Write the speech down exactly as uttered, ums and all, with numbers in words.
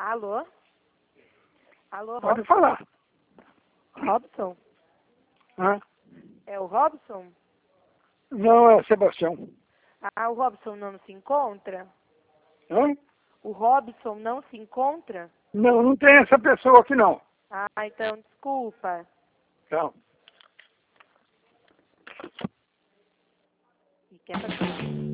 Alô? Alô, Pode Robson? falar. Robson? Hã? É o Robson? Não, é Sebastião. Ah, o Robson não se encontra? Hã? O Robson não se encontra? Não, não tem essa pessoa aqui não. Ah, então desculpa. Então. E quer fazer?